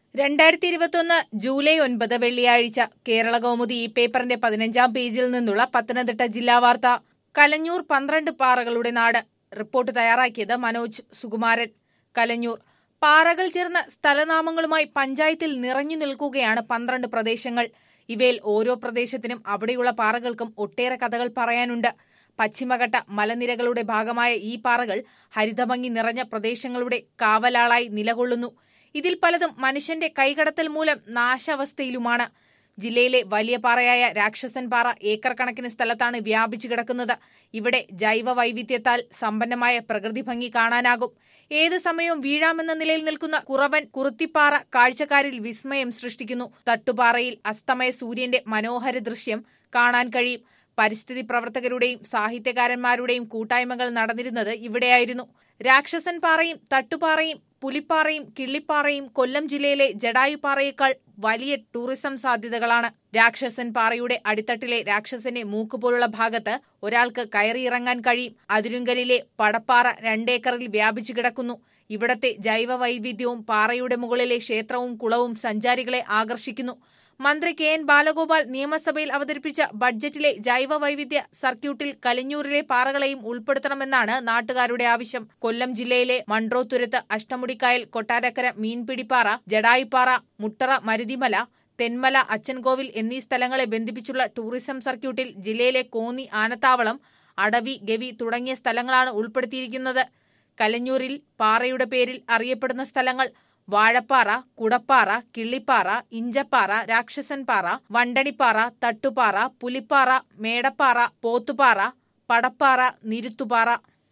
2021 July 9 വെള്ളിയാഴ്ച കേരള കൗമുദി ഈ പേപ്പറിന്റെ 15-ാം പേജിൽ നിന്നുള്ള പത്തനംതിട്ട ജില്ലാ വാർത്ത. കലഞ്ഞൂർ 12 പാറകളുടെ നാട്. റിപ്പോർട്ട് തയ്യാറാക്കിയത് മനോജ് സുകുമാരൻ. കലഞ്ഞൂർ പാറകൾ ചേർന്ന സ്ഥലനാമങ്ങളുമായി പഞ്ചായത്തിൽ നിറഞ്ഞു നിൽക്കുകയാണ് 12 പ്രദേശങ്ങൾ. ഇവയിൽ ഓരോ പ്രദേശത്തിനും അവിടെയുള്ള പാറകൾക്കും ഒട്ടേറെ കഥകൾ പറയാനുണ്ട്. പശ്ചിമഘട്ട മലനിരകളുടെ ഭാഗമായ ഈ പാറകൾ ഹരിതഭംഗി നിറഞ്ഞ പ്രദേശങ്ങളുടെ കാവലാളായി നിലകൊള്ളുന്നു. ഇതിൽ പലതും മനുഷ്യന്റെ കൈകടത്തൽ മൂലം നാശാവസ്ഥയിലുമാണ്. ജില്ലയിലെ വലിയ പാറയായ രാക്ഷസൻ പാറ ഏക്കർ കണക്കിന് സ്ഥലത്താണ് വ്യാപിച്ചു കിടക്കുന്നത്. ഇവിടെ ജൈവ വൈവിധ്യത്താൽ സമ്പന്നമായ പ്രകൃതി ഭംഗി കാണാനാകും. ഏത് സമയവും വീഴാമെന്ന നിലയിൽ നിൽക്കുന്ന കുറവൻ കുറുത്തിപ്പാറ കാഴ്ചക്കാരിൽ വിസ്മയം സൃഷ്ടിക്കുന്നു. തട്ടുപാറയിൽ അസ്തമയ സൂര്യന്റെ മനോഹര ദൃശ്യം കാണാൻ കഴിയും. പരിസ്ഥിതി പ്രവർത്തകരുടെയും സാഹിത്യകാരന്മാരുടെയും കൂട്ടായ്മകൾ നടന്നിരുന്നത് ഇവിടെയായിരുന്നു. രാക്ഷസൻ പാറയും തട്ടുപാറയും പുലിപ്പാറയും കിള്ളിപ്പാറയും കൊല്ലം ജില്ലയിലെ ജടായുപാറയേക്കാൾ വലിയ ടൂറിസം സാധ്യതകളാണ്. രാക്ഷസൻ പാറയുടെ അടിത്തട്ടിലെ രാക്ഷസന്റെ മൂക്കുപോലുള്ള ഭാഗത്ത് ഒരാൾക്ക് കയറിയിറങ്ങാൻ കഴിയും. അതിരുങ്കലിലെ പടപ്പാറ 2 ഏക്കറിൽ വ്യാപിച്ചു കിടക്കുന്നു. ഇവിടത്തെ ജൈവ വൈവിധ്യവും പാറയുടെ മുകളിലെ ക്ഷേത്രവും കുളവും സഞ്ചാരികളെ ആകർഷിക്കുന്നു. മന്ത്രി കെ.എൻ. ബാലഗോപാൽ നിയമസഭയിൽ അവതരിപ്പിച്ച ബഡ്ജറ്റിലെ ജൈവ വൈവിധ്യ സർക്യൂട്ടിൽ കലഞ്ഞൂരിലെ പാറകളെയും ഉൾപ്പെടുത്തണമെന്നാണ് നാട്ടുകാരുടെ ആവശ്യം. കൊല്ലം ജില്ലയിലെ മൺട്രോത്തുരുത്ത്, അഷ്ടമുടിക്കായൽ, കൊട്ടാരക്കര മീൻപിടിപ്പാറ, ജടായുപ്പാറ, മുട്ടറ മരുതിമല, തെന്മല, അച്ചൻകോവിൽ എന്നീ സ്ഥലങ്ങളെ ബന്ധിപ്പിച്ചുള്ള ടൂറിസം സർക്യൂട്ടിൽ ജില്ലയിലെ കോന്നി, ആനത്താവളം, അടവി, ഗവി തുടങ്ങിയ സ്ഥലങ്ങളാണ് ഉൾപ്പെടുത്തിയിരിക്കുന്നത്. കലഞ്ഞൂരിൽ പാറയുടെ പേരിൽ അറിയപ്പെടുന്ന സ്ഥലങ്ങൾ: വാഴപ്പാറ, കുടപ്പാറ, കിള്ളിപ്പാറ, ഇഞ്ചപ്പാറ, രാക്ഷസൻ പാറ, വണ്ടണിപ്പാറ, തട്ടുപാറ, പുലിപ്പാറ, മേടപ്പാറ, പോത്തുപാറ, പടപ്പാറ, നിരുത്തുപാറ.